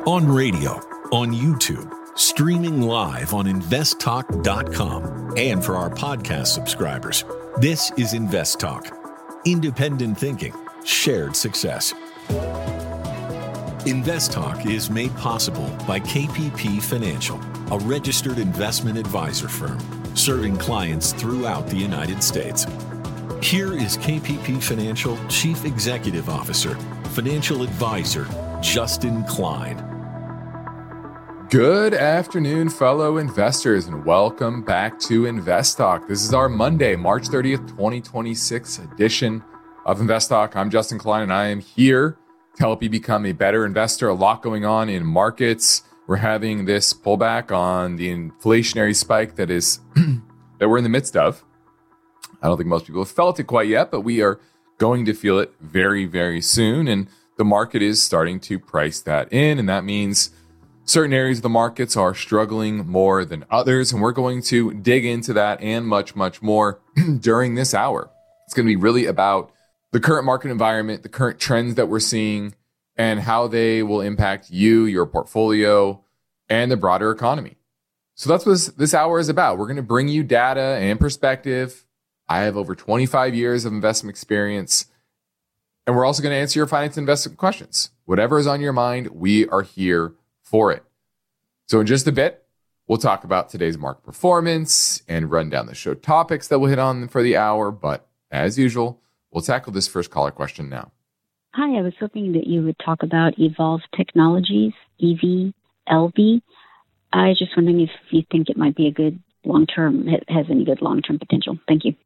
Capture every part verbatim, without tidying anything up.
On radio, on YouTube, streaming live on invest talk dot com, and for our podcast subscribers. This is Invest Talk. Independent thinking, shared success. Invest Talk is made possible by K P P Financial, a registered investment advisor firm serving clients throughout the United States. Here is K P P Financial Chief Executive Officer, Financial Advisor, Justin Klein. Good afternoon, fellow investors, and welcome back to Invest Talk. This is our Monday, March thirtieth, twenty twenty-six edition of Invest Talk. I'm Justin Klein, and I am here to help you become a better investor. A lot going on in markets. We're having this pullback on the inflationary spike that is that we're in the midst of. I don't think most people have felt it quite yet, but we are going to feel it very, very soon. And the market is starting to price that in, and that means certain areas of the markets are struggling more than others, and we're going to dig into that and much, much more during this hour. It's going to be really about the current market environment, the current trends that we're seeing, and how they will impact you, your portfolio, and the broader economy. So that's what this hour is about. We're going to bring you data and perspective. I have over twenty-five years of investment experience, and we're also going to answer your finance and investment questions. Whatever is on your mind, we are here for it. So in just a bit, we'll talk about today's market performance and run down the show topics that we'll hit on for the hour. But as usual, we'll tackle this first caller question now. Hi, I was hoping that you would talk about Evolve Technologies, E V L V. I was just wondering if you think it might be a good long-term, has any good long-term potential. Thank you.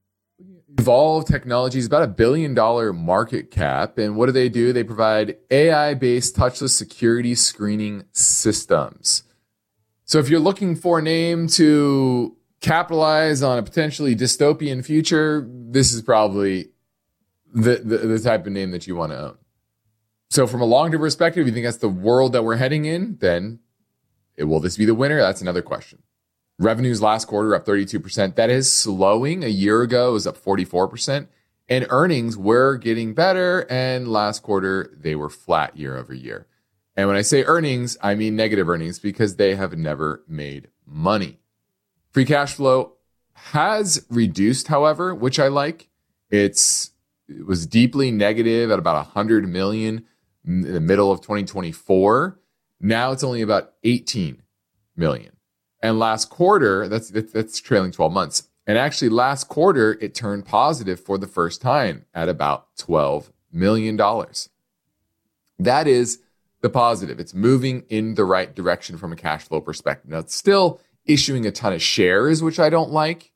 Evolve Technologies is about a billion dollar market cap. And what do they do? They provide A I-based touchless security screening systems. So if you're looking for a name to capitalize on a potentially dystopian future, this is probably the, the, the type of name that you want to own. So from a long-term perspective, if you think that's the world that we're heading in, then it, will this be the winner? That's another question. Revenues last quarter up thirty-two percent. That is slowing. A year ago, it was up forty-four percent. And earnings were getting better. And last quarter, they were flat year over year. And when I say earnings, I mean negative earnings because they have never made money. Free cash flow has reduced, however, which I like. It's, it was deeply negative at about one hundred million in the middle of twenty twenty-four. Now it's only about eighteen million. And last quarter, that's that's trailing twelve months. And actually last quarter, it turned positive for the first time at about twelve million dollars. That is the positive. It's moving in the right direction from a cash flow perspective. Now, it's still issuing a ton of shares, which I don't like.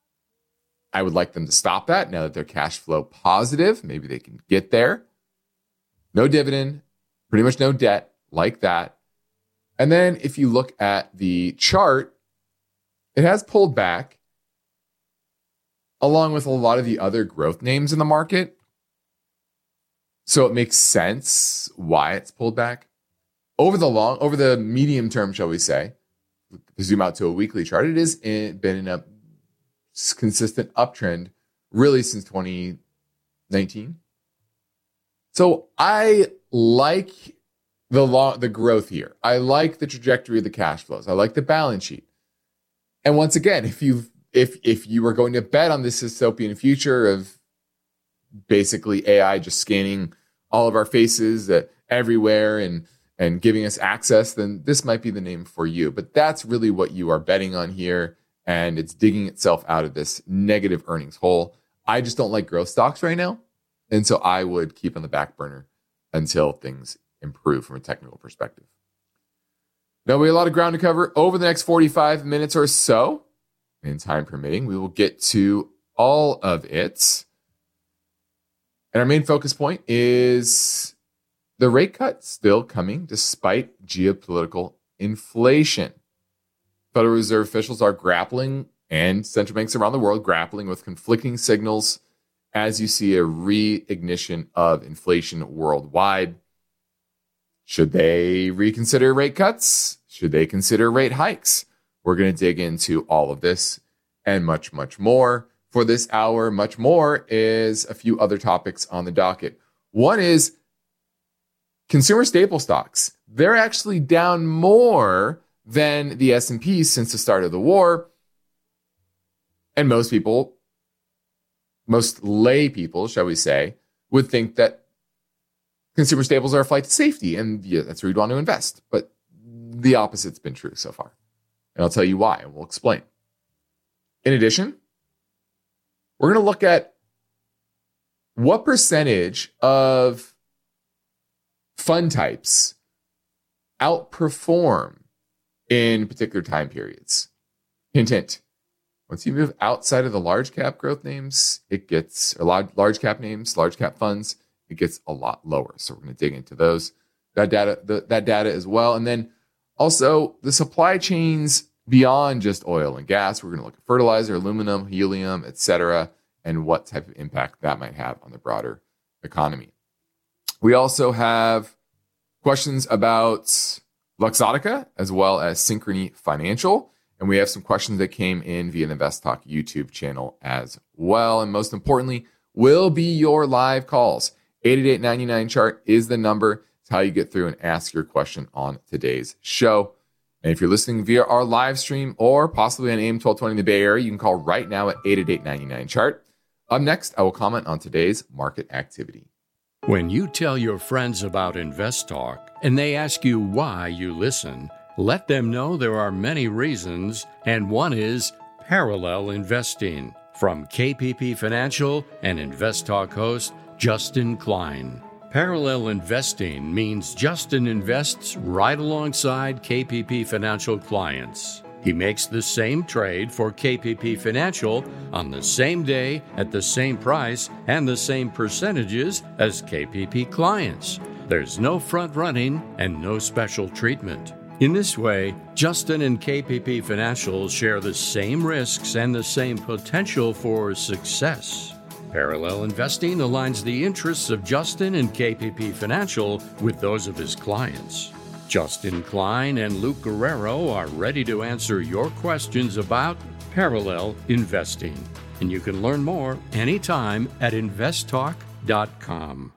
I would like them to stop that now that they're cash flow positive. Maybe they can get there. No dividend, pretty much no debt, like that. And then if you look at the chart, it has pulled back along with a lot of the other growth names in the market. So it makes sense why it's pulled back. Over the long, over the medium term, shall we say, zoom out to a weekly chart, it has been in a consistent uptrend really since twenty nineteen. So I like the law, the growth here. I like the trajectory of the cash flows. I like the balance sheet. And once again, if you if if you were going to bet on this dystopian future of basically A I just scanning all of our faces uh, everywhere and and giving us access, then this might be the name for you. But that's really what you are betting on here, and it's digging itself out of this negative earnings hole. I just don't like growth stocks right now, and so I would keep on the back burner until things improve from a technical perspective. Now, we have a lot of ground to cover over the next forty-five minutes or so. And time permitting, we will get to all of it. And our main focus point is the rate cut still coming despite geopolitical inflation. Federal Reserve officials are grappling, and central banks around the world grappling with conflicting signals as you see a reignition of inflation worldwide. Should they reconsider rate cuts? Should they consider rate hikes? We're going to dig into all of this and much, much more. For this hour, much more is a few other topics on the docket. One is Consumer staple stocks, they're actually down more than the S and P since the start of the war. And most people, most lay people, shall we say, would think that consumer staples are a flight to safety, and yeah, that's where you'd want to invest. But the opposite's been true so far. And I'll tell you why, and we'll explain. In addition, we're going to look at what percentage of fund types outperform in particular time periods. Hint, hint. Once you move outside of the large cap growth names, it gets, or large, large cap names, large cap funds, it gets a lot lower. So we're going to dig into those, that data, the, that data as well. And then also the supply chains beyond just oil and gas. We're going to look at fertilizer, aluminum, helium, et cetera, and what type of impact that might have on the broader economy. We also have questions about Luxottica as well as Synchrony Financial. And we have some questions that came in via the InvestTalk YouTube channel as well. And most importantly, will be your live calls. eight eight eight, nine nine, chart is the number. It's how you get through and ask your question on today's show. And if you're listening via our live stream or possibly on A M twelve twenty in the Bay Area, you can call right now at eight eight eight, nine nine, chart. Up next, I will comment on today's market activity. When you tell your friends about InvestTalk and they ask you why you listen, let them know there are many reasons, and one is parallel investing. From K P P Financial and InvestTalk host Justin Klein. Parallel investing means Justin invests right alongside K P P Financial clients. He makes the same trade for K P P Financial on the same day at the same price and the same percentages as K P P clients. There's no front running and no special treatment. In this way, Justin and K P P Financial share the same risks and the same potential for success. Parallel investing aligns the interests of Justin and K P P Financial with those of his clients. Justin Klein and Luke Guerrero are ready to answer your questions about parallel investing. And you can learn more anytime at invest talk dot com.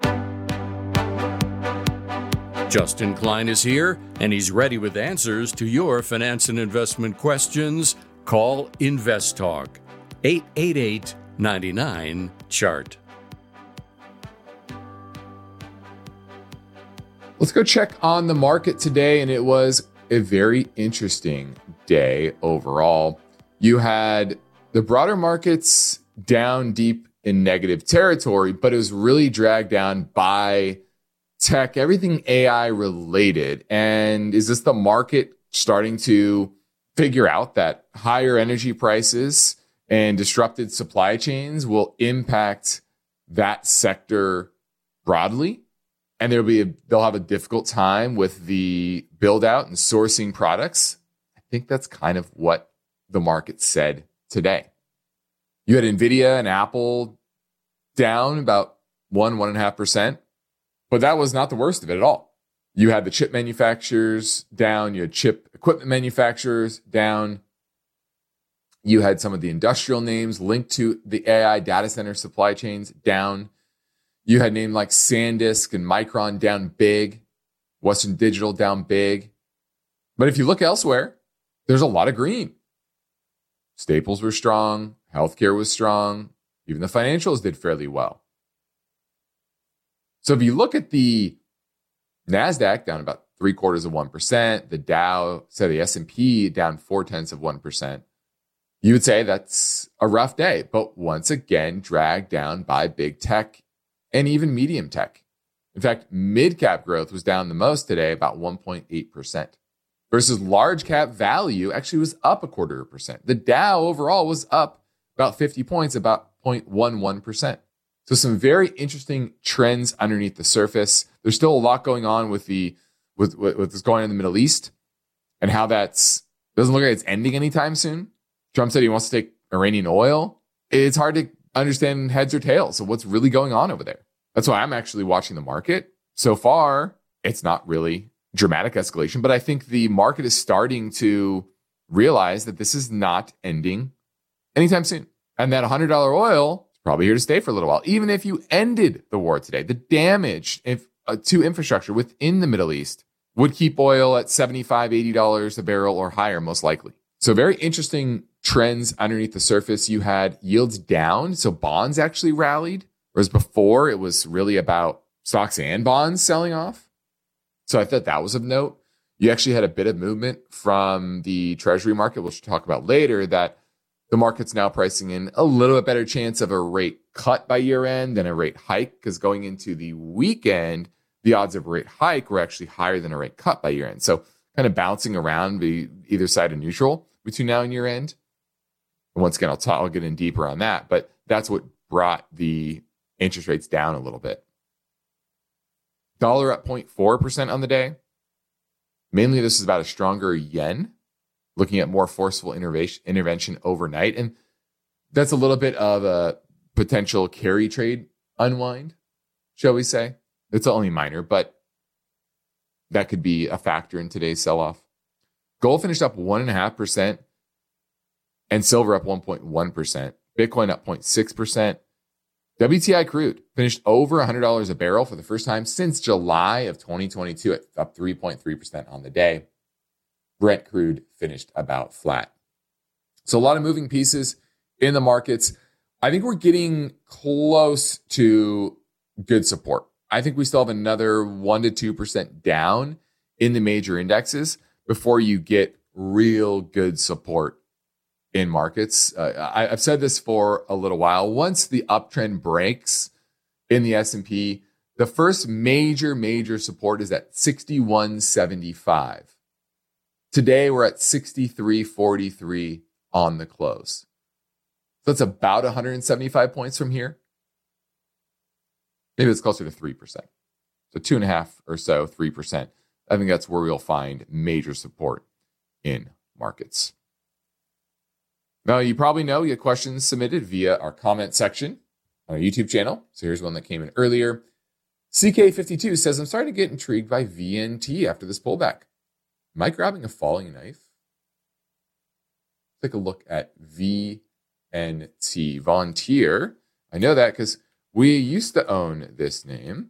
Justin Klein is here, and he's ready with answers to your finance and investment questions. Call InvestTalk, eight eight eight, nine nine, chart. Let's go check on the market today, and it was a very interesting day overall. You had the broader markets down deep in negative territory, but it was really dragged down by tech, everything A I related. And is this the market starting to figure out that higher energy prices and disrupted supply chains will impact that sector broadly? And there'll be a, they'll have a difficult time with the build out and sourcing products. I think that's kind of what the market said today. You had Nvidia and Apple down about one, one and a half percent, but that was not the worst of it at all. You had the chip manufacturers down. You had chip equipment manufacturers down. You had some of the industrial names linked to the A I data center supply chains down. You had names like SanDisk and Micron down big, Western Digital down big. But if you look elsewhere, there's a lot of green. Staples were strong. Healthcare was strong. Even the financials did fairly well. So if you look at the NASDAQ down about three quarters of one percent, the Dow, so the S and P down four tenths of one percent, you would say that's a rough day, but once again, dragged down by big tech and even medium tech. In fact, mid-cap growth was down the most today, about one point eight percent, versus large cap value actually was up a quarter of a percent. The Dow overall was up about fifty points, about zero point one one percent. So some very interesting trends underneath the surface. There's still a lot going on with the with with what's going on in the Middle East and how that's doesn't look like it's ending anytime soon. Trump said he wants to take Iranian oil. It's hard to understand heads or tails of what's really going on over there. That's why I'm actually watching the market. So far, it's not really dramatic escalation, but I think the market is starting to realize that this is not ending anytime soon. And that one hundred dollars oil is probably here to stay for a little while. Even if you ended the war today, the damage if uh, to infrastructure within the Middle East would keep oil at seventy-five dollars, eighty dollars a barrel or higher, most likely. So very interesting trends underneath the surface. You had yields down, so bonds actually rallied, whereas before it was really about stocks and bonds selling off. So I thought that was of note. You actually had a bit of movement from the treasury market, which we'll talk about later, that the market's now pricing in a little bit better chance of a rate cut by year end than a rate hike, because going into the weekend, the odds of a rate hike were actually higher than a rate cut by year end. So kind of bouncing around be either side of neutral between now and year end. And once again, I'll, talk, I'll get in deeper on that, but that's what brought the interest rates down a little bit. Dollar up zero point four percent on the day. Mainly this is about a stronger yen, looking at more forceful intervention, intervention overnight. And that's a little bit of a potential carry trade unwind, shall we say. It's only minor, but that could be a factor in today's sell-off. Gold finished up one point five percent and silver up one point one percent. Bitcoin up zero point six percent. W T I crude finished over one hundred dollars a barrel for the first time since July of twenty twenty-two, at up three point three percent on the day. Brent crude finished about flat. So a lot of moving pieces in the markets. I think we're getting close to good support. I think we still have another one to two percent down in the major indexes before you get real good support in markets. Uh, I, I've said this for a little while. Once the uptrend breaks in the S and P, the first major, major support is at sixty-one seventy-five. Today, we're at sixty-three forty-three on the close. So that's about one hundred seventy-five points from here. Maybe it's closer to three percent. So two and a half or so, three percent. I think that's where we'll find major support in markets. Now, you probably know you get questions submitted via our comment section on our YouTube channel. So here's one that came in earlier. C K fifty-two says, I'm starting to get intrigued by V N T after this pullback. Am I grabbing a falling knife? Take a look at V N T. Vontier. I know that because we used to own this name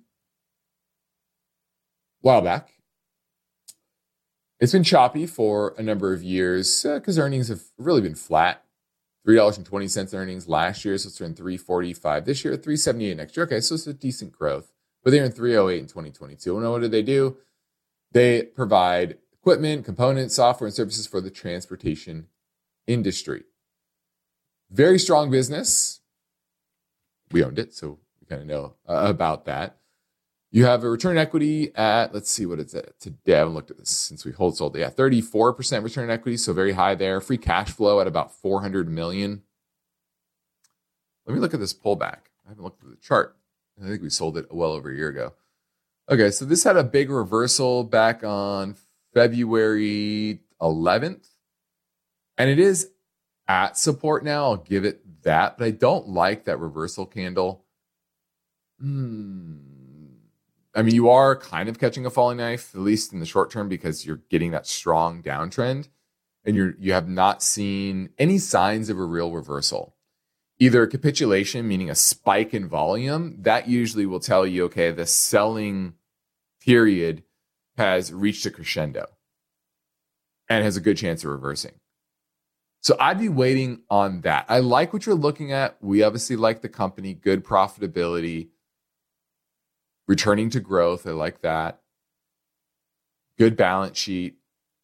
a while back. It's been choppy for a number of years because uh, earnings have really been flat. three dollars and twenty cents earnings last year, so it's around three forty-five this year, three seventy-eight next year. Okay, so it's a decent growth. But they're in three oh eight in twenty twenty-two. And what do they do? They provide equipment, components, software, and services for the transportation industry. Very strong business. We owned it, so we kind of know uh, about that. You have a return equity at, let's see what it's at today. I haven't looked at this since we hold sold it. Yeah, thirty-four percent return equity, so very high there. Free cash flow at about four hundred million. Let me look at this pullback. I haven't looked at the chart. I think we sold it well over a year ago. Okay, so this had a big reversal back on February eleventh. And it is at support now. I'll give it that. But I don't like that reversal candle. Hmm. I mean, you are kind of catching a falling knife, at least in the short term, because you're getting that strong downtrend. And you're, you have not seen any signs of a real reversal. Either a capitulation, meaning a spike in volume, that usually will tell you, okay, the selling period has reached a crescendo and has a good chance of reversing. So I'd be waiting on that. I like what you're looking at. We obviously like the company, good profitability, returning to growth. I like that. Good balance sheet.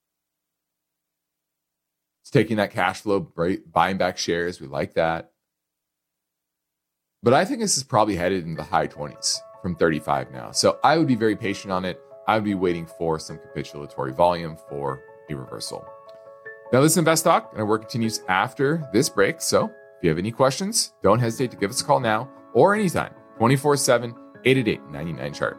It's taking that cash flow, right, buying back shares. We like that. But I think this is probably headed in the high twenties from thirty-five now. So I would be very patient on it. I would be waiting for some capitulatory volume for a reversal. Now, this is Invest Talk, and our work continues after this break. So if you have any questions, don't hesitate to give us a call now or anytime, twenty-four seven, eight eight eight, nine nine chart.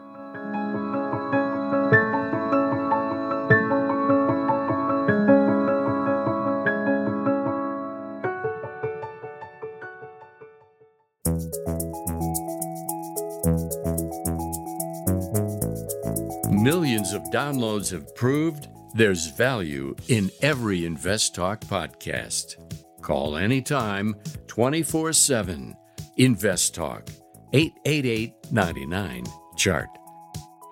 Millions of downloads have proved there's value in every Invest Talk podcast. Call anytime, twenty-four seven. Invest Talk, eight eight eight, nine nine, chart.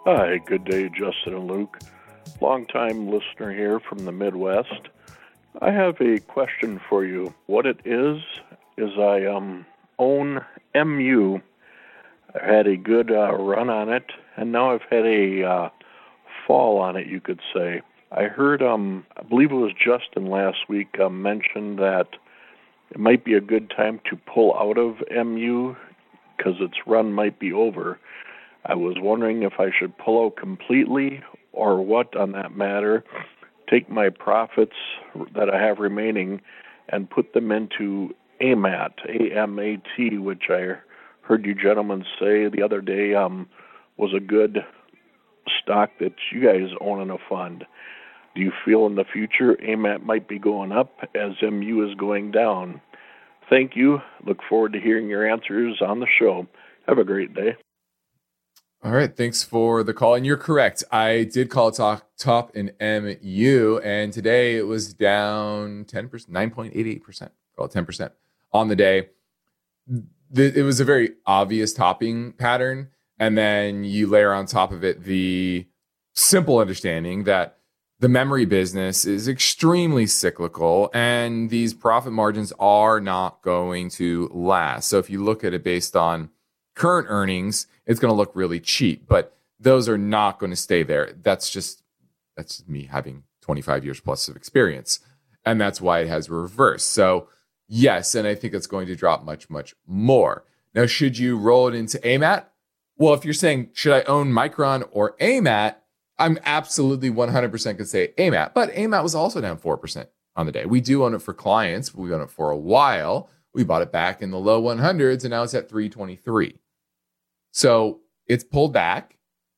Hi, good day, Justin and Luke. Long-time listener here from the Midwest. I have a question for you. What it is, is I um, own M U. I had a good uh, run on it, and now I've had a uh, fall on it, you could say. I heard, um, I believe it was Justin last week, uh, mentioned that it might be a good time to pull out of M U because its run might be over. I was wondering if I should pull out completely or what on that matter, take my profits that I have remaining and put them into A M A T, A M A T, which I heard you gentlemen say the other day um, was a good stock that you guys own in a fund. Do you feel in the future A M A T might be going up as M U is going down? Thank you. Look forward to hearing your answers on the show. Have a great day. All right, thanks for the call. And you're correct. I did call it top, top in M U, and today it was down ten percent, nine point eight eight percent, call it ten percent on the day. The, it was a very obvious topping pattern, and then you layer on top of it the simple understanding that the memory business is extremely cyclical, and these profit margins are not going to last. So if you look at it based on current earnings, it's going to look really cheap, but those are not going to stay there. That's just, that's me having twenty-five years plus of experience. And that's why it has reversed. So yes, and I think it's going to drop much, much more. Now, should you roll it into A M A T? Well, if you're saying, should I own Micron or A M A T? I'm absolutely one hundred percent could say A M A T, but A M A T was also down four percent on the day. We do own it for clients. We own it for a while. We bought it back in the low one hundreds, and now it's at three twenty-three. So it's pulled back.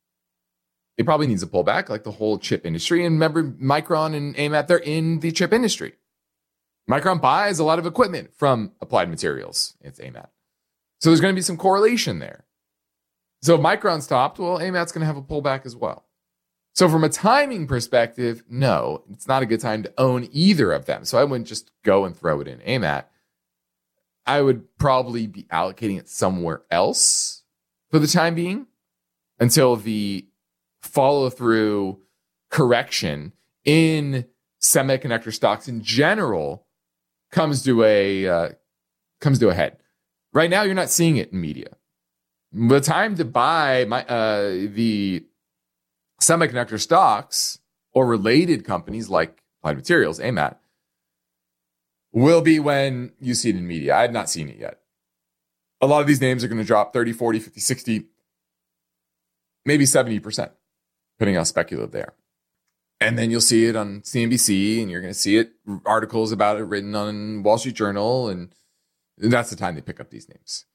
It probably needs a pullback like the whole chip industry. And remember, Micron and A M A T, they're in the chip industry. Micron buys a lot of equipment from Applied Materials. It's A M A T. So there's going to be some correlation there. So if Micron stopped, well, A M A T's going to have a pullback as well. So from a timing perspective, no, it's not a good time to own either of them. So I wouldn't just go and throw it in A M A T. I would probably be allocating it somewhere else for the time being until the follow-through correction in semiconductor stocks in general comes to a uh, comes to a head. Right now, you're not seeing it in media. The time to buy my, uh, the semiconductor stocks or related companies like Applied Materials, A M A T, will be when you see it in media. I have not seen it yet. A lot of these names are going to drop thirty, forty, fifty, sixty, maybe seventy percent, depending on how speculative they are. And then you'll see it on C N B C, and you're going to see it, articles about it written on Wall Street Journal, and that's the time they pick up these names.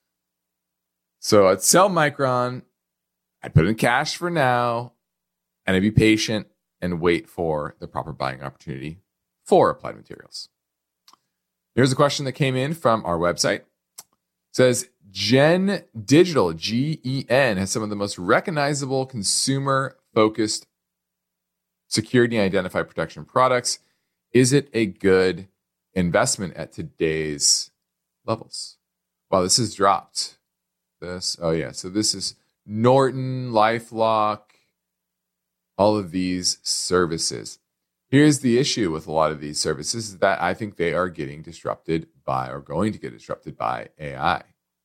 So I'd sell Micron, I'd put it in cash for now, and I'd be patient and wait for the proper buying opportunity for Applied Materials. Here's a question that came in from our website. It says, Gen Digital, G E N, has some of the most recognizable consumer-focused security and identity protection products. Is it a good investment at today's levels? Wow, this has dropped. This, oh yeah, so this is Norton, LifeLock, all of these services. Here's the issue with a lot of these services is that I think they are getting disrupted by or going to get disrupted by A I.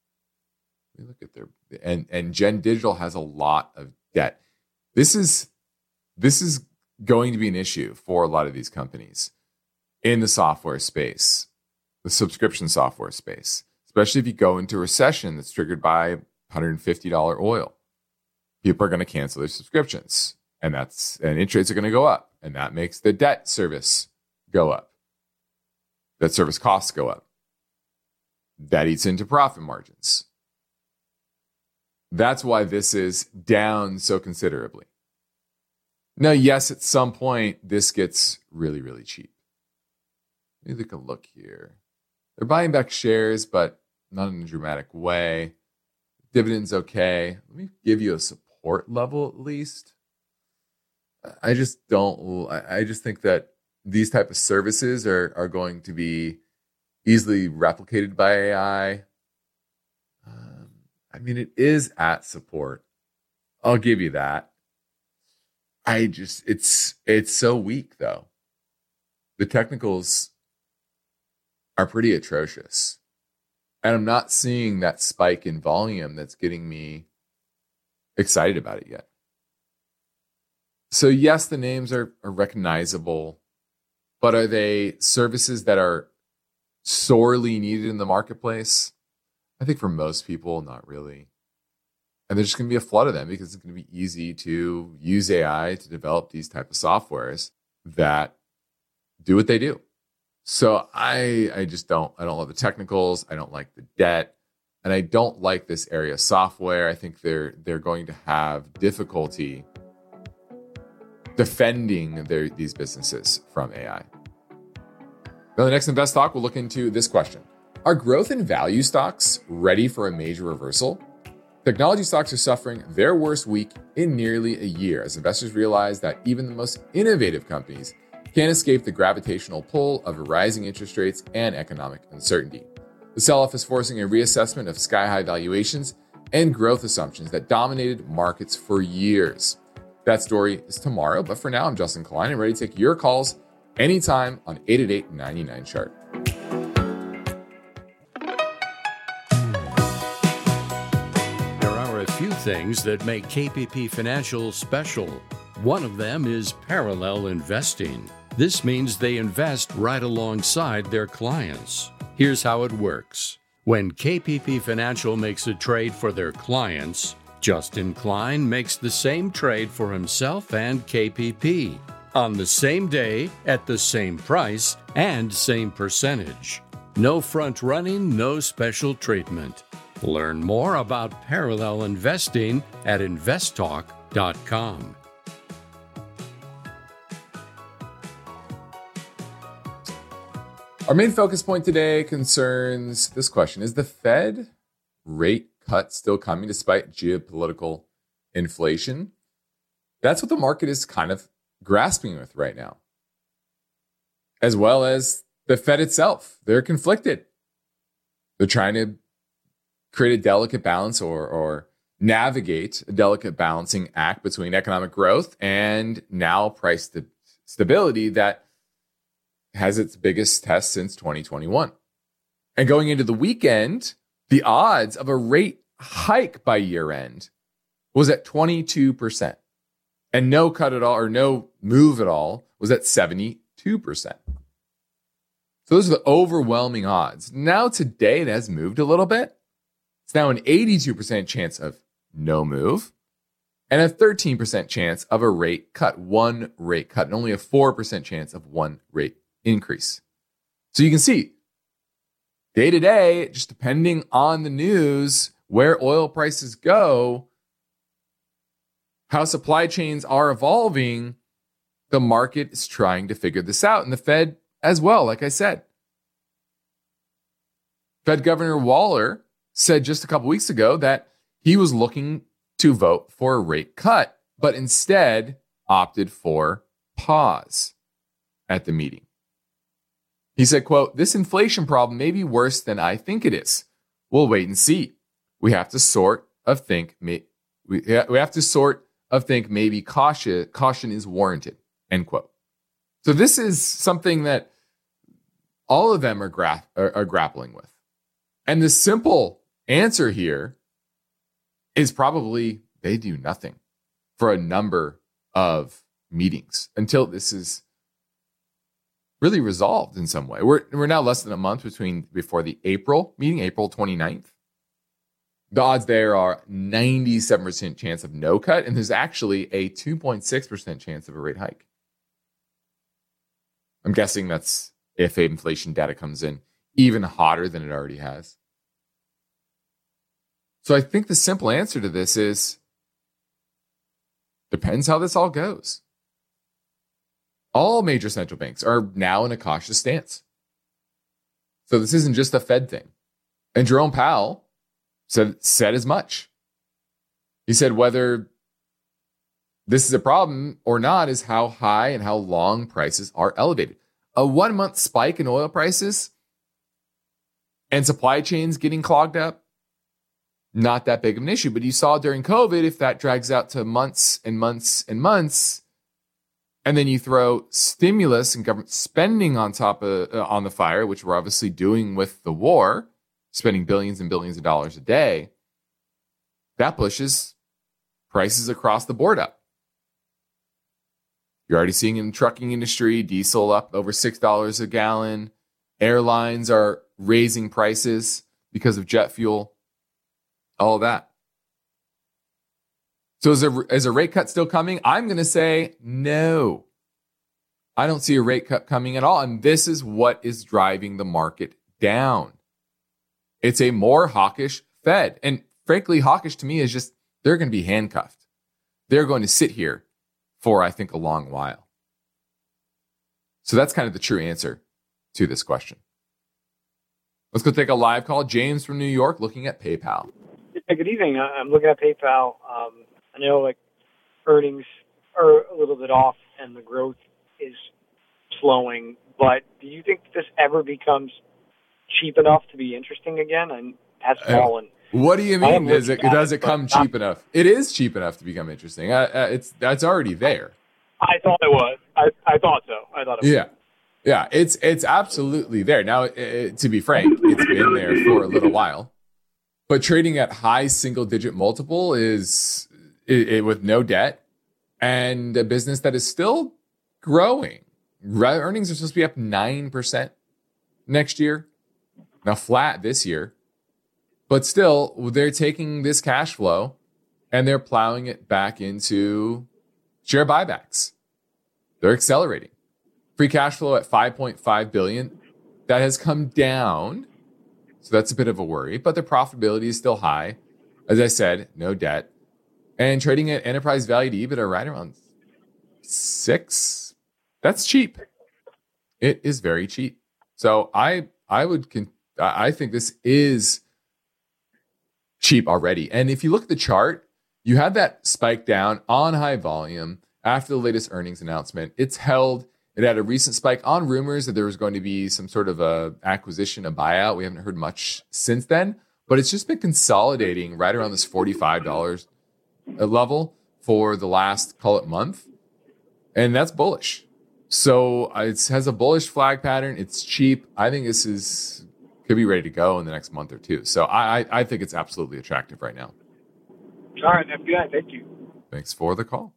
We look at their and and Gen Digital has a lot of debt. This is this is going to be an issue for a lot of these companies in the software space, the subscription software space, especially if you go into a recession that's triggered by one hundred fifty dollars oil. People are going to cancel their subscriptions, and that's and interest rates are going to go up, and that makes the debt service go up. That service costs go up. That eats into profit margins. That's why this is down so considerably. Now, yes, at some point, this gets really, really cheap. Maybe we can look here. They're buying back shares, but not in a dramatic way. Dividends okay. Let me give you a support level at least. I just don't, I just think that these type of services are, are going to be easily replicated by A I. Um, I mean, it is at support. I'll give you that. I just, it's, it's so weak though. The technicals are pretty atrocious. And I'm not seeing that spike in volume that's getting me excited about it yet. So yes, the names are, are recognizable, but are they services that are sorely needed in the marketplace? I think for most people, not really. And there's just going to be a flood of them because it's going to be easy to use A I to develop these type of softwares that do what they do. So I I just don't, I don't love the technicals. I don't like the debt. And I don't like this area of software. I think they're they're going to have difficulty defending their, these businesses from A I. Now, the next Invest Talk, we'll look into this question. Are growth and value stocks ready for a major reversal? Technology stocks are suffering their worst week in nearly a year as investors realize that even the most innovative companies can't escape the gravitational pull of rising interest rates and economic uncertainty. The sell-off is forcing a reassessment of sky-high valuations and growth assumptions that dominated markets for years. That story is tomorrow, but for now, I'm Justin Klein and ready to take your calls anytime on eight eight eight, nine nine, chart. There are a few things that make K P P Financial special. One of them is parallel investing. This means they invest right alongside their clients. Here's how it works. When K P P Financial makes a trade for their clients, Justin Klein makes the same trade for himself and K P P on the same day, at the same price, and same percentage. No front running, no special treatment. Learn more about parallel investing at invest talk dot com. Our main focus point today concerns this question. Is the Fed rate cut still coming despite geopolitical inflation? That's what the market is kind of grasping with right now. As well as the Fed itself. They're conflicted. They're trying to create a delicate balance or, or navigate a delicate balancing act between economic growth and now price st- stability that has its biggest test since twenty twenty-one. And going into the weekend, the odds of a rate hike by year end was at twenty-two percent. And no cut at all or no move at all was at seventy-two percent. So those are the overwhelming odds. Now today it has moved a little bit. It's now an eighty-two percent chance of no move and a thirteen percent chance of a rate cut, one rate cut, and only a four percent chance of one rate increase. So you can see day to day, just depending on the news, where oil prices go, how supply chains are evolving, the market is trying to figure this out. And the Fed as well, like I said. Fed Governor Waller said just a couple weeks ago that he was looking to vote for a rate cut, but instead opted for pause at the meeting. He said, quote, "This inflation problem may be worse than I think it is. We'll wait and see. We have to sort of think, may, we, we have to sort of think maybe caution, caution is warranted," end quote. So this is something that all of them are, gra- are, are grappling with. And the simple answer here is probably they do nothing for a number of meetings until this is really resolved in some way. We're we're now less than a month between before the April meeting, April twenty-ninth. The odds there are ninety-seven percent chance of no cut, and there's actually a two point six percent chance of a rate hike. I'm guessing that's if inflation data comes in even hotter than it already has. So I think the simple answer to this is depends how this all goes. All major central banks are now in a cautious stance. So this isn't just a Fed thing. And Jerome Powell said, said as much. He said whether this is a problem or not is how high and how long prices are elevated. A one-month spike in oil prices and supply chains getting clogged up, not that big of an issue. But you saw during COVID, if that drags out to months and months and months, And then you throw stimulus and government spending on top of uh, on the fire, which we're obviously doing with the war, spending billions and billions of dollars a day. That pushes prices across the board up. You're already seeing in the trucking industry, diesel up over six dollars a gallon. Airlines are raising prices because of jet fuel. All of that. So is a, is a rate cut still coming? I'm going to say no. I don't see a rate cut coming at all. And this is what is driving the market down. It's a more hawkish Fed. And frankly, hawkish to me is just they're going to be handcuffed. They're going to sit here for, I think, a long while. So that's kind of the true answer to this question. Let's go take a live call. James from New York looking at PayPal. Yeah, good evening. I'm looking at PayPal. Um, I know like earnings are a little bit off and the growth is slowing, but do you think this ever becomes cheap enough to be interesting again and has fallen? Uh, what do you mean? Does it, does it come cheap not, enough? It is cheap enough to become interesting. Uh, uh, it's that's already there. I thought it was. I, I thought so. I thought it was. Yeah. Yeah, it's it's absolutely there. Now, it, it, to be frank, it's been there for a little while. But trading at high single-digit multiple is it, it, with no debt and a business that is still growing. Re- earnings are supposed to be up nine percent next year. Now, flat this year. But still, they're taking this cash flow and they're plowing it back into share buybacks. They're accelerating. Free cash flow at five point five billion dollars. That has come down. So that's a bit of a worry, but the profitability is still high. As I said, no debt. And trading at enterprise value to EBITDA right around six. That's cheap. It is very cheap. So I I would con- I think this is cheap already. And if you look at the chart, you had that spike down on high volume after the latest earnings announcement. It's held. It had a recent spike on rumors that there was going to be some sort of a acquisition, a buyout. We haven't heard much since then, but it's just been consolidating right around this forty-five dollars level for the last, call it, month. And that's bullish. So it has a bullish flag pattern. It's cheap. I think this is could be ready to go in the next month or two. So I, I, I think it's absolutely attractive right now. All right, F B I, thank you. Thanks for the call.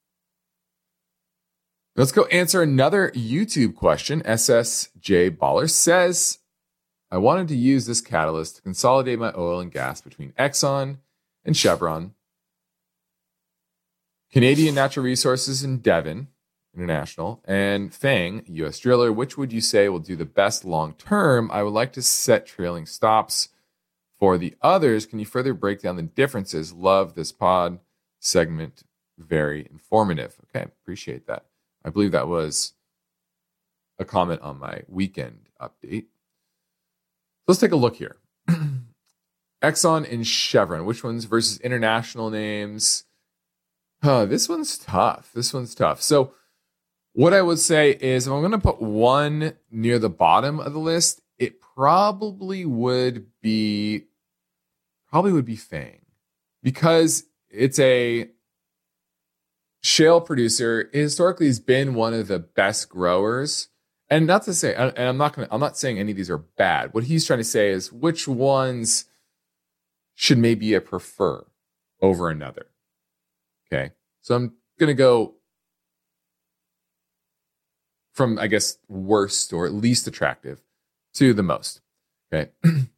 Let's go answer another YouTube question. S S J Baller says, I wanted to use this catalyst to consolidate my oil and gas between Exxon and Chevron, Canadian Natural Resources and Devon International, and Fang, U S driller. Which would you say will do the best long term? I would like to set trailing stops for the others. Can you further break down the differences? Love this pod segment. Very informative. Okay, appreciate that. I believe that was a comment on my weekend update. Let's take a look here. Exxon and Chevron. Which ones versus international names? Huh, this one's tough. This one's tough. So what I would say is if I'm going to put one near the bottom of the list, it probably would be probably would be Fang, because it's a shale producer. Historically has been one of the best growers. And not to say, and I'm not going to, I'm not saying any of these are bad. What he's trying to say is which ones should maybe a prefer over another. Okay. So I'm going to go from, I guess, worst or at least attractive to the most. Okay.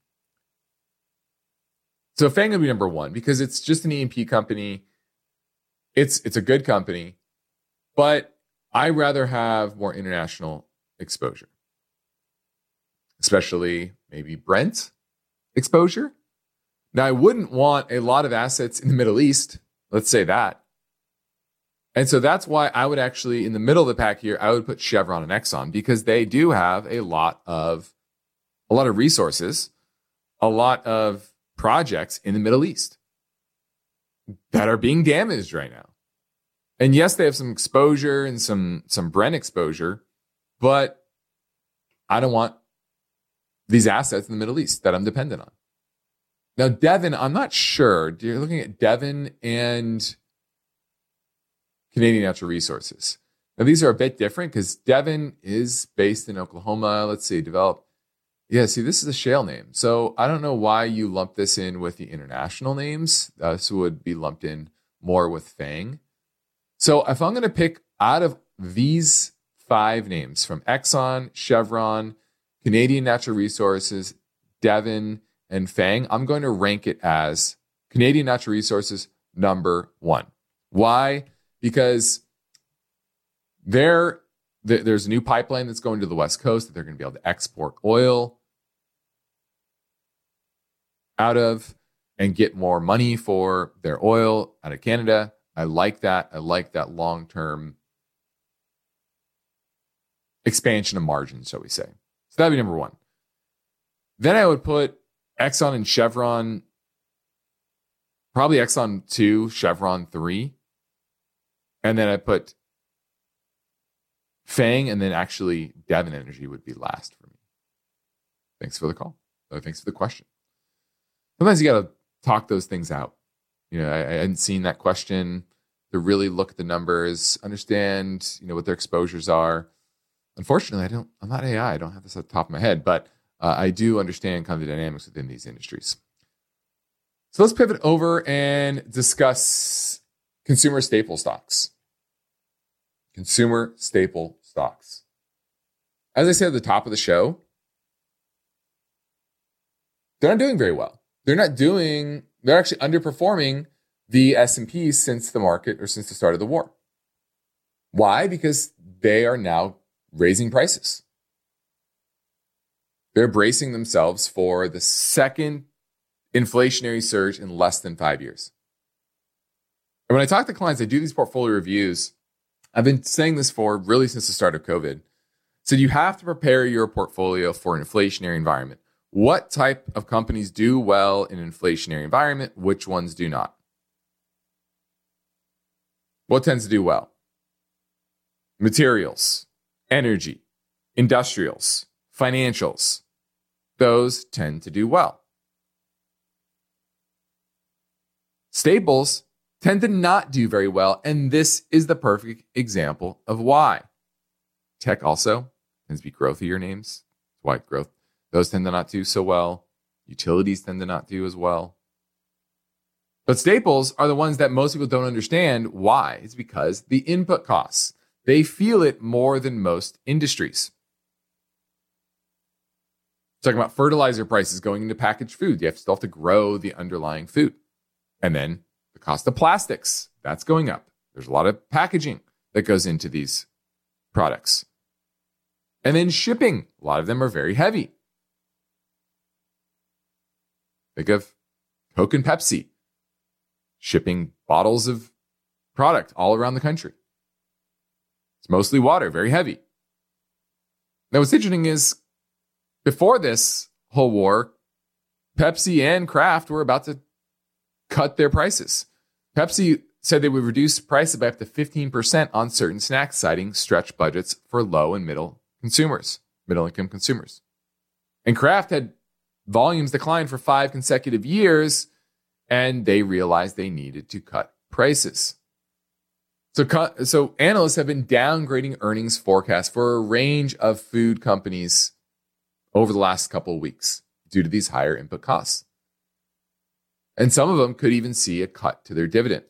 So Fang would be number one because it's just an E and P company. It's it's a good company, but I rather have more international exposure, especially maybe Brent exposure. Now, I wouldn't want a lot of assets in the Middle East. Let's say that. And so that's why I would actually, in the middle of the pack here, I would put Chevron and Exxon because they do have a lot of a lot of resources, a lot of projects in the Middle East that are being damaged right now. And yes, they have some exposure and some, some Brent exposure, but I don't want these assets in the Middle East that I'm dependent on. Now, Devon, I'm not sure. You're looking at Devon and Canadian Natural Resources. Now, these are a bit different because Devon is based in Oklahoma. Let's see, develop. Yeah, see, this is a shale name. So I don't know why you lump this in with the international names. Uh, this would be lumped in more with Fang. So if I'm going to pick out of these five names from Exxon, Chevron, Canadian Natural Resources, Devon, and Fang, I'm going to rank it as Canadian Natural Resources number one. Why? Because there, there's a new pipeline that's going to the West Coast that they're going to be able to export oil out of and get more money for their oil out of Canada. I like that. I like that long-term expansion of margins, shall we say. So that'd be number one. Then I would put Exxon and Chevron, probably Exxon two, Chevron three. And then I put Fang, and then actually Devon Energy would be last for me. Thanks for the call. Oh, thanks for the question. Sometimes you got to talk those things out. You know, I, I hadn't seen that question to really look at the numbers, understand, you know, what their exposures are. Unfortunately, I don't, I'm not A I. I don't have this at the top of my head, but uh, I do understand kind of the dynamics within these industries. So let's pivot over and discuss consumer staple stocks. Consumer staple stocks. As I said at the top of the show, they're not doing very well. They're not doing, they're actually underperforming the S and P since the market or since the start of the war. Why? Because they are now raising prices. They're bracing themselves for the second inflationary surge in less than five years. And when I talk to clients, I do these portfolio reviews. I've been saying this for really since the start of COVID. So you have to prepare your portfolio for an inflationary environment. What type of companies do well in an inflationary environment? Which ones do not? What tends to do well? Materials, energy, industrials, financials. Those tend to do well. Staples tend to not do very well, and this is the perfect example of why. Tech also tends to be growthier names. Why growth? Those tend to not do so well. Utilities tend to not do as well. But staples are the ones that most people don't understand. Why? It's because the input costs. They feel it more than most industries. Talking about fertilizer prices going into packaged food. You have to still have to grow the underlying food. And then the cost of plastics, that's going up. There's a lot of packaging that goes into these products. And then shipping. A lot of them are very heavy. Think of Coke and Pepsi shipping bottles of product all around the country. It's mostly water, very heavy. Now, what's interesting is before this whole war, Pepsi and Kraft were about to cut their prices. Pepsi said they would reduce prices by up to fifteen percent on certain snacks, citing stretched budgets for low and middle consumers, middle income consumers. And Kraft had volumes declined for five consecutive years, and they realized they needed to cut prices. So, so analysts have been downgrading earnings forecasts for a range of food companies over the last couple of weeks due to these higher input costs. And some of them could even see a cut to their dividend.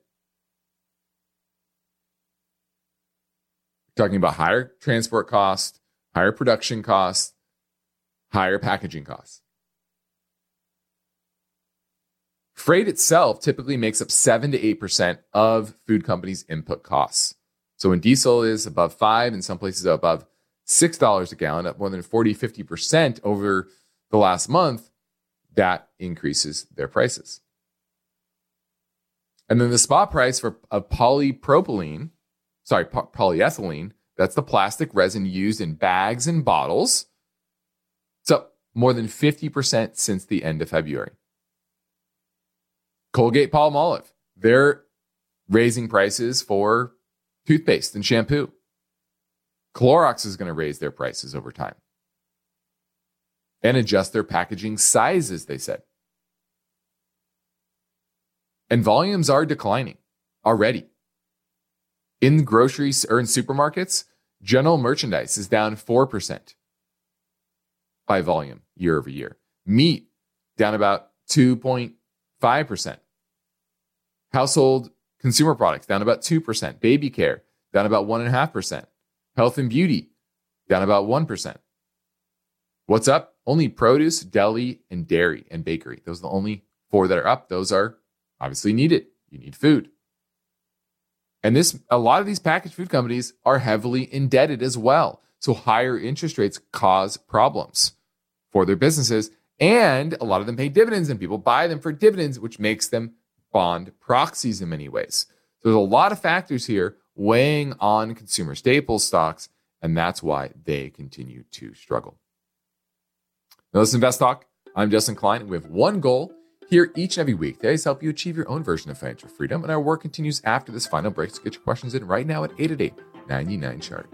Talking about higher transport costs, higher production costs, higher packaging costs. Freight itself typically makes up seven to eight percent of food companies' input costs. So when diesel is above five, in some places above six dollars a gallon, up more than forty, fifty percent over the last month, that increases their prices. And then the spot price for a polypropylene, sorry, po- polyethylene, that's the plastic resin used in bags and bottles. It's up more than fifty percent since the end of February. Colgate Palmolive, they're raising prices for toothpaste and shampoo. Clorox is going to raise their prices over time and adjust their packaging sizes, they said. And volumes are declining already. In groceries or in supermarkets, general merchandise is down four percent by volume year over year. Meat down about two point five percent. Household consumer products down about two percent. Baby care down about one point five percent. Health and beauty down about one percent. What's up? Only produce, deli, and dairy and bakery. Those are the only four that are up. Those are obviously needed. You need food. And this, a lot of these packaged food companies are heavily indebted as well. So higher interest rates cause problems for their businesses. And a lot of them pay dividends and people buy them for dividends, which makes them bond proxies in many ways. So there's a lot of factors here weighing on consumer staples stocks, and that's why they continue to struggle. Now, this is Invest Talk. I'm Justin Klein, and we have one goal here each and every week to help you achieve your own version of financial freedom. And our work continues after this final break. So get your questions in right now at eight eight eight, nine nine, chart.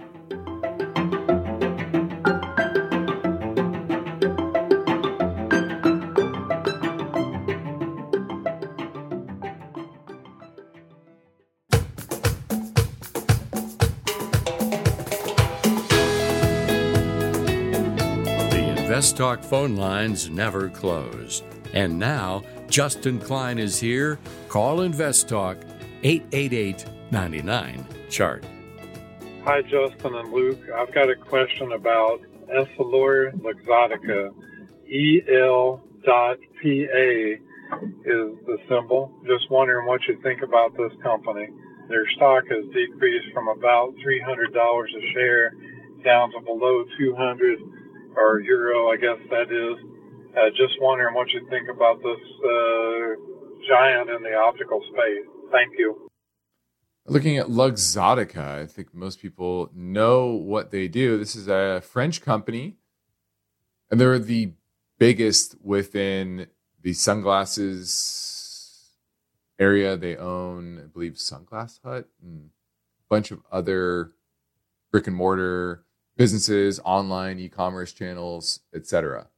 Invest Talk phone lines never close. And now, Justin Klein is here. Call Invest Talk, eight eight eight, nine nine, chart. Hi, Justin and Luke. I've got a question about EssilorLuxottica. E L dot P A is the symbol. Just wondering what you think about this company. Their stock has decreased from about three hundred dollars a share down to below two hundred dollars or euro, I guess that is. Uh, just wondering what you think about this uh, giant in the optical space. Thank you. Looking at Luxottica, I think most people know what they do. This is a French company, and they're the biggest within the sunglasses area. They own, I believe, Sunglass Hut and a bunch of other brick and mortar businesses, online e-commerce channels, et cetera.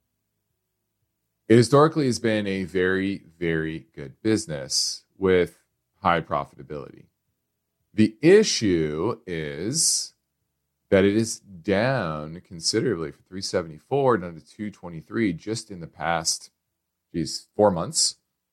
It historically has been a very, very good business with high profitability. The issue is that it is down considerably from three seventy-four down to two twenty-three just in the past, geez, four months.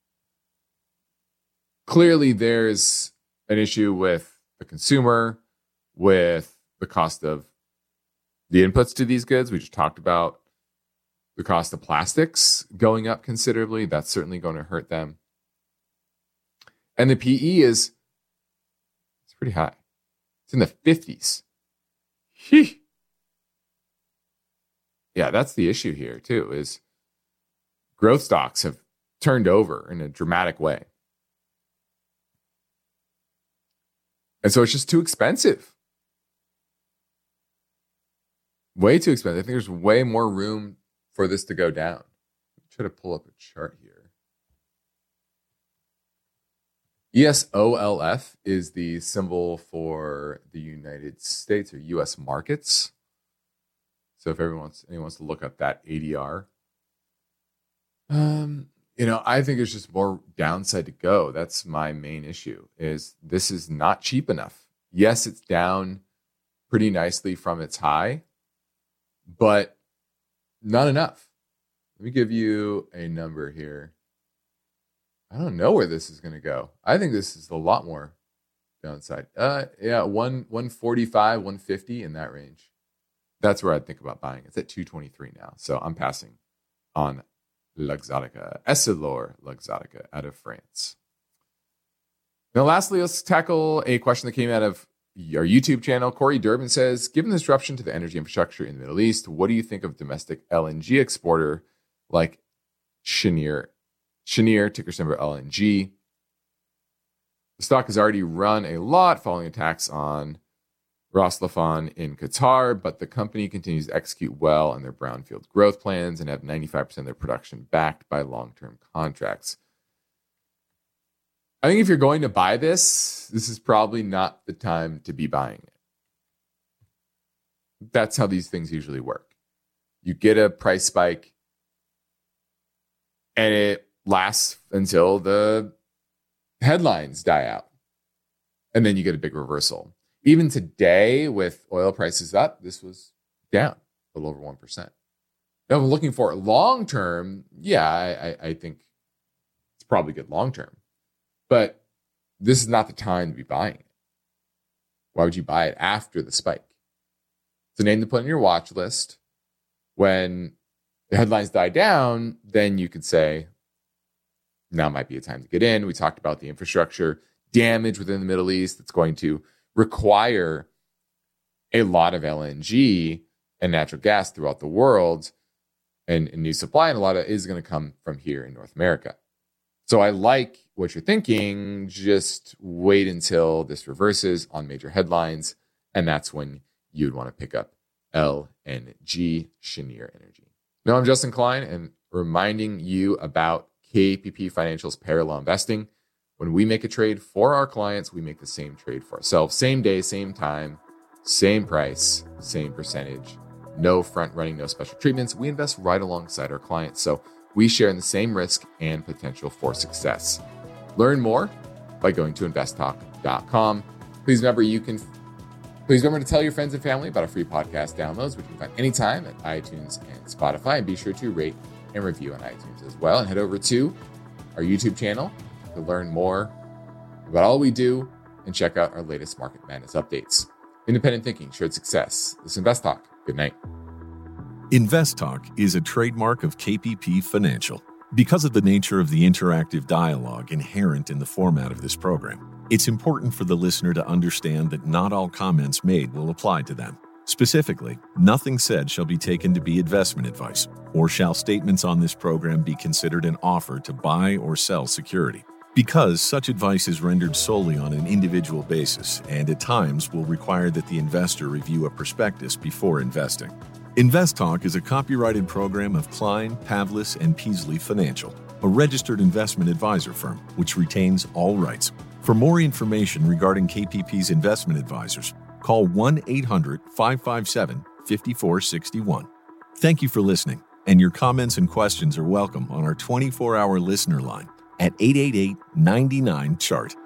Clearly, there's an issue with the consumer, with the cost of the inputs to these goods. We just talked about the cost of plastics going up considerably. That's certainly going to hurt them. And the P E is it's pretty high. It's in the fifties. Hee. Yeah, that's the issue here too, is growth stocks have turned over in a dramatic way. And so it's just too expensive. Way too expensive. I think there's way more room for this to go down. Try to pull up a chart here. E S O L F is the symbol for the United States or U S markets. So if everyone wants, anyone wants to look up that A D R, um, you know, I think there's just more downside to go. That's my main issue. Is this is not cheap enough. Yes, it's down pretty nicely from its high, but not enough. Let me give you a number here. I don't know where this is going to go. I think this is a lot more downside. Uh, yeah, one one forty five, one fifty in that range. That's where I'd think about buying. It's at two twenty three now, so I'm passing on Luxottica, EssilorLuxottica out of France. Now, lastly, let's tackle a question that came out of our YouTube channel. Corey Durbin says, given the disruption to the energy infrastructure in the Middle East, what do you think of domestic L N G exporter like Cheniere? Cheniere, ticker symbol L N G. The stock has already run a lot following attacks on Ras Laffan in Qatar, but the company continues to execute well on their brownfield growth plans and have ninety-five percent of their production backed by long-term contracts. I think if you're going to buy this, this is probably not the time to be buying it. That's how these things usually work. You get a price spike, and it lasts until the headlines die out. and then you get a big reversal. Even today, with oil prices up, this was down a little over one percent. Now, if I'm looking for long term, yeah, I, I, I think it's probably good long term. But this is not the time to be buying it. Why would you buy it after the spike? It's a name to put on your watch list. When the headlines die down, then you could say, now might be a time to get in. We talked about the infrastructure damage within the Middle East that's going to require a lot of L N G and natural gas throughout the world, and, and new supply, and a lot of it is going to come from here in North America. So I like what you're thinking. Just wait until this reverses on major headlines, and that's when you'd want to pick up L N G, Cheniere Energy. Now, I'm Justin Klein, and reminding you about K P P Financial's parallel investing. When we make a trade for our clients, we make the same trade for ourselves. Same day, same time, same price, same percentage. No front running, no special treatments. We invest right alongside our clients, so we share in the same risk and potential for success. Learn more by going to invest talk dot com. Please remember you can please remember to tell your friends and family about our free podcast downloads, which you can find anytime at iTunes and Spotify. And be sure to rate and review on iTunes as well. And head over to our YouTube channel to learn more about all we do and check out our latest Market Madness updates. Independent thinking, shared success. This is Invest Talk. Good night. Invest Talk is a trademark of K P P Financial. Because of the nature of the interactive dialogue inherent in the format of this program, it's important for the listener to understand that not all comments made will apply to them. Specifically, nothing said shall be taken to be investment advice, or shall statements on this program be considered an offer to buy or sell security. Because such advice is rendered solely on an individual basis and at times will require that the investor review a prospectus before investing. Invest Talk is a copyrighted program of Klein, Pavlis, and Peasley Financial, a registered investment advisor firm which retains all rights. For more information regarding K P P's investment advisors, call one eight hundred five five seven five four six one. Thank you for listening, and your comments and questions are welcome on our twenty-four hour listener line at eight eight eight, nine nine, C H A R T.